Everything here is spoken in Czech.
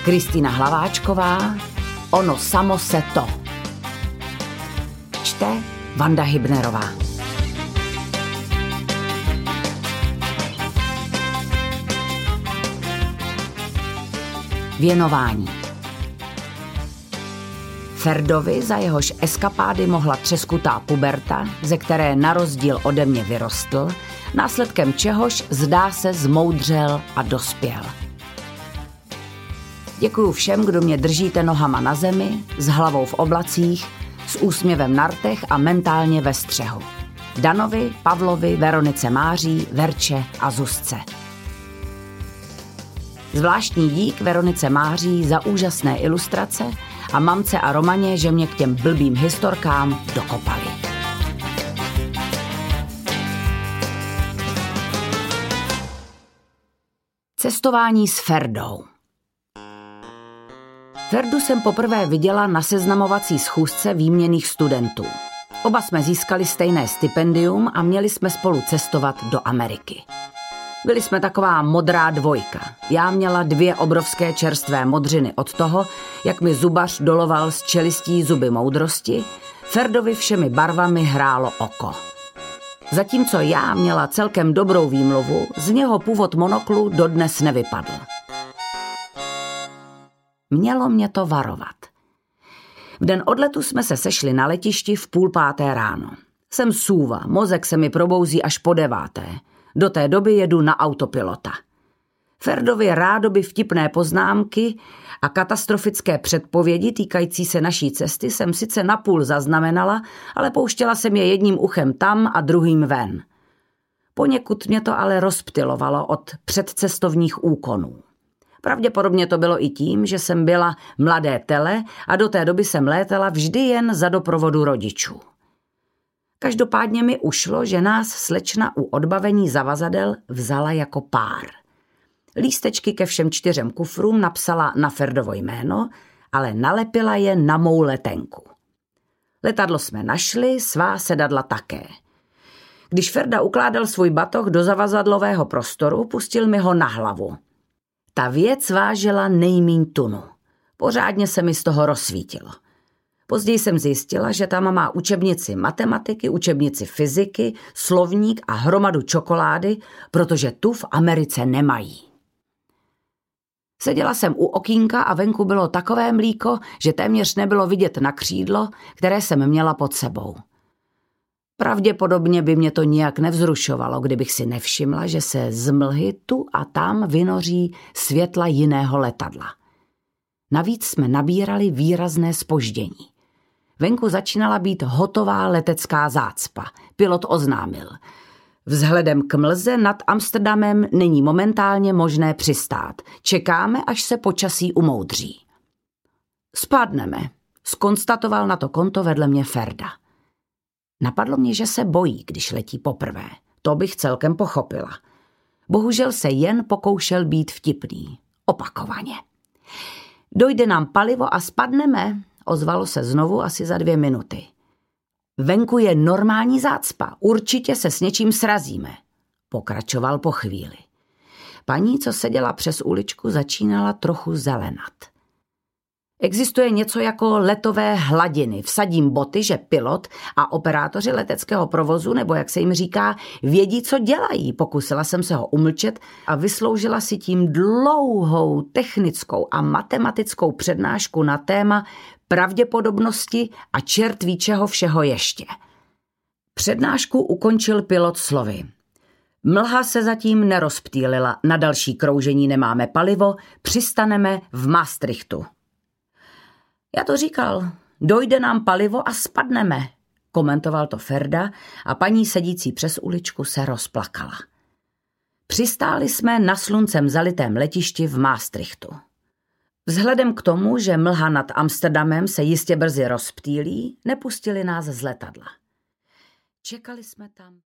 Kristýna Hlaváčková, Ono samo se to. Čte Vanda Hybnerová. Věnování. Ferdovi, za jehož eskapády mohla třeskutá puberta, ze které na rozdíl ode mě vyrostl, následkem čehož zdá se zmoudřel a dospěl. Děkuju všem, kdo mě držíte nohama na zemi, s hlavou v oblacích, s úsměvem na rtech a mentálně ve střehu. Danovi, Pavlovi, Veronice Máří, Verče a Zuzce. Zvláštní dík Veronice Máří za úžasné ilustrace a mamce a Romaně, že mě k těm blbým historkám dokopali. Cestování s Ferdou. Ferdu jsem poprvé viděla na seznamovací schůzce výměnných studentů. Oba jsme získali stejné stipendium a měli jsme spolu cestovat do Ameriky. Byli jsme taková modrá dvojka. Já měla 2 obrovské čerstvé modřiny od toho, jak mi zubař doloval z čelistí zuby moudrosti, Ferdovi všemi barvami hrálo oko. Zatímco já měla celkem dobrou výmluvu, z něho původ monoklu dodnes nevypadl. Mělo mě to varovat. V den odletu jsme se sešli na letišti v 4:30 ráno. Jsem sůva, mozek se mi probouzí až po 9. Do té doby jedu na autopilota. Ferdovi rádoby vtipné poznámky a katastrofické předpovědi týkající se naší cesty jsem sice napůl zaznamenala, ale pouštěla jsem je jedním uchem tam a druhým ven. Poněkud mě to ale rozptylovalo od předcestovních úkonů. Pravděpodobně to bylo i tím, že jsem byla mladé tele a do té doby jsem létala vždy jen za doprovodu rodičů. Každopádně mi ušlo, že nás slečna u odbavení zavazadel vzala jako pár. Lístečky ke všem 4 kufrům napsala na Ferdovo jméno, ale nalepila je na mou letenku. Letadlo jsme našli, svá sedadla také. Když Ferda ukládal svůj batoh do zavazadlového prostoru, pustil mi ho na hlavu. Ta věc vážila nejmíň tunu. Pořádně se mi z toho rozsvítilo. Později jsem zjistila, že tam má učebnici matematiky, učebnici fyziky, slovník a hromadu čokolády, protože tu v Americe nemají. Seděla jsem u okýnka a venku bylo takové mlíko, že téměř nebylo vidět na křídlo, které jsem měla pod sebou. Pravděpodobně by mě to nijak nevzrušovalo, kdybych si nevšimla, že se z mlhy tu a tam vynoří světla jiného letadla. Navíc jsme nabírali výrazné zpoždění. Venku začínala být hotová letecká zácpa. Pilot oznámil: vzhledem k mlze nad Amsterdamem není momentálně možné přistát. Čekáme, až se počasí umoudří. Spadneme, zkonstatoval na to konto vedle mě Ferda. Napadlo mě, že se bojí, když letí poprvé. To bych celkem pochopila. Bohužel se jen pokoušel být vtipný. Opakovaně. Dojde nám palivo a spadneme, ozvalo se znovu asi za 2 minuty. Venku je normální zácpa, určitě se s něčím srazíme, pokračoval po chvíli. Paní, co seděla přes uličku, začínala trochu zelenat. Existuje něco jako letové hladiny. Vsadím boty, že pilot a operátoři leteckého provozu, nebo jak se jim říká, vědí, co dělají. Pokusila jsem se ho umlčet a vysloužila si tím dlouhou technickou a matematickou přednášku na téma pravděpodobnosti a čert ví čeho všeho ještě. Přednášku ukončil pilot slovy: mlha se zatím nerozptýlila, na další kroužení nemáme palivo, přistaneme v Maastrichtu. Já to říkal, dojde nám palivo a spadneme, komentoval to Ferda a paní sedící přes uličku se rozplakala. Přistáli jsme na sluncem zalitém letišti v Maastrichtu. Vzhledem k tomu, že mlha nad Amsterdamem se jistě brzy rozptýlí, nepustili nás z letadla. Čekali jsme tam